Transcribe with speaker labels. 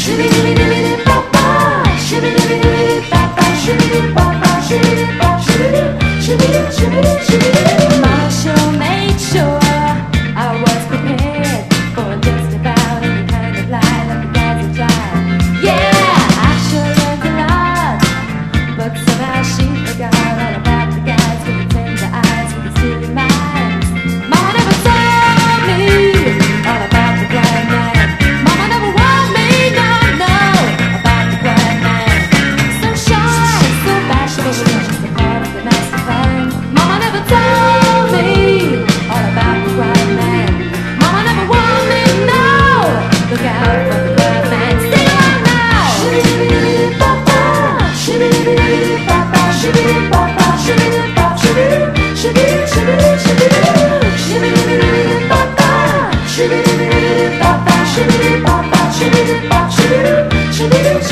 Speaker 1: Marshall made sure I was prepared for just about any kind of lie that the guys had tried. Yeah, I sure learned a lot, but somehow she forgot all about the guys with the tender eyes, with the steely minds. Mama never told me all about the blind man. Mama never warned me, no, about the blind man. So shy, so bashful, just a part of the master plan. Mama never told me all about the blind man. Mama never warned me, no. Look out for the blind man. Stay on now. Shibidi-bidi-bop-bop, shibidi-bidi-bop-bop, shibidi-bop-bop, shibidi-bop, shibidi-shibidi-shibidi-shibidi, shibidi-bidi-bop-bop, shibidi-bidi-bop-bop, shibidi-bop-bop, shibidi-bop, shibidi-shibidi-shibidi.